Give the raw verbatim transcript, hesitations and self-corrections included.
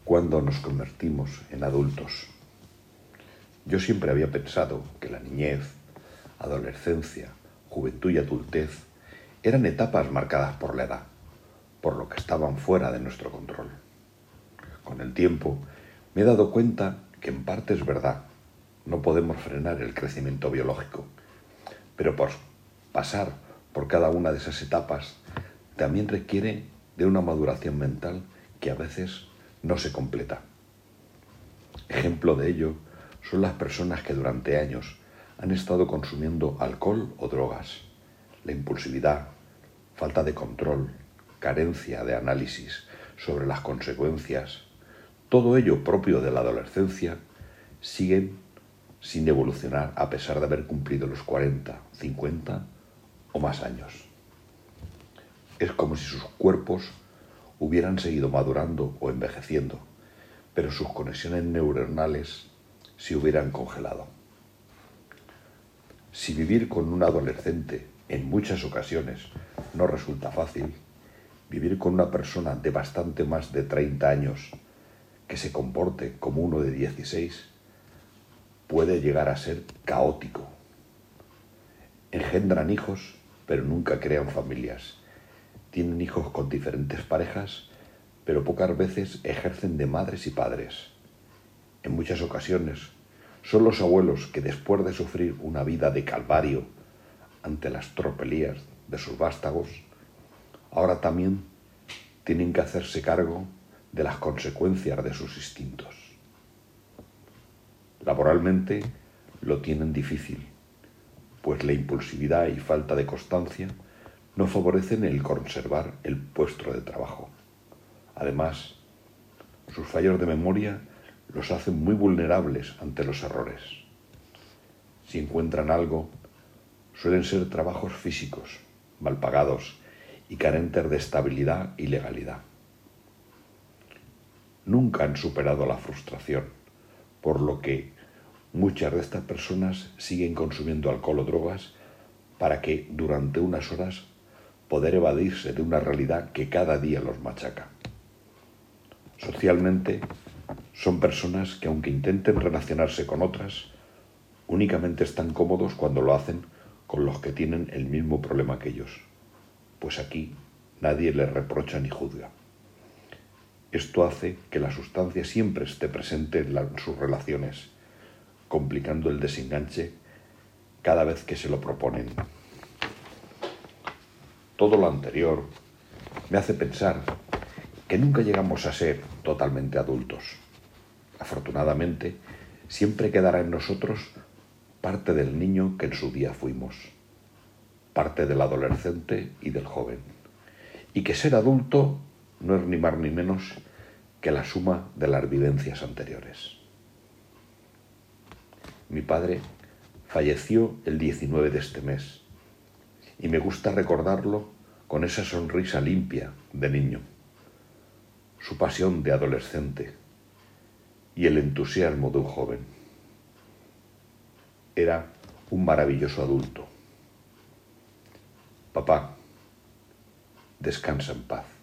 cuando nos convertimos en adultos. Yo siempre había pensado que la niñez, adolescencia, juventud y adultez eran etapas marcadas por la edad, por lo que estaban fuera de nuestro control. Con el tiempo me he dado cuenta que en parte es verdad, no podemos frenar el crecimiento biológico, pero por pasar por cada una de esas etapas también requiere de una maduración mental que a veces no se completa. Ejemplo de ello son las personas que durante años han estado consumiendo alcohol o drogas. La impulsividad, falta de control, carencia de análisis sobre las consecuencias, todo ello propio de la adolescencia, siguen sin evolucionar a pesar de haber cumplido los cuarenta, cincuenta o más años. Es como si sus cuerpos hubieran seguido madurando o envejeciendo, pero sus conexiones neuronales se hubieran congelado. Si vivir con un adolescente en muchas ocasiones no resulta fácil, vivir con una persona de bastante más de treinta años que se comporte como uno de dieciséis puede llegar a ser caótico. Engendran hijos, pero nunca crean familias. Tienen hijos con diferentes parejas, pero pocas veces ejercen de madres y padres. En muchas ocasiones son los abuelos que, después de sufrir una vida de calvario ante las tropelías de sus vástagos, ahora también tienen que hacerse cargo de las consecuencias de sus instintos. Laboralmente lo tienen difícil, pues la impulsividad y falta de constancia no favorecen el conservar el puesto de trabajo. Además, sus fallos de memoria los hacen muy vulnerables ante los errores. Si encuentran algo, suelen ser trabajos físicos, mal pagados y carentes de estabilidad y legalidad. Nunca han superado la frustración, por lo que muchas de estas personas siguen consumiendo alcohol o drogas para que, durante unas horas, poder evadirse de una realidad que cada día los machaca. Socialmente, son personas que, aunque intenten relacionarse con otras, únicamente están cómodos cuando lo hacen con los que tienen el mismo problema que ellos, pues aquí nadie les reprocha ni juzga. Esto hace que la sustancia siempre esté presente en, la, en sus relaciones, complicando el desenganche cada vez que se lo proponen. Todo lo anterior me hace pensar que nunca llegamos a ser totalmente adultos. Afortunadamente, siempre quedará en nosotros parte del niño que en su día fuimos, parte del adolescente y del joven, y que ser adulto no es ni más ni menos que la suma de las vivencias anteriores. Mi padre falleció el diecinueve de este mes y me gusta recordarlo con esa sonrisa limpia de niño, su pasión de adolescente y el entusiasmo de un joven. Era un maravilloso adulto. Papá, descansa en paz.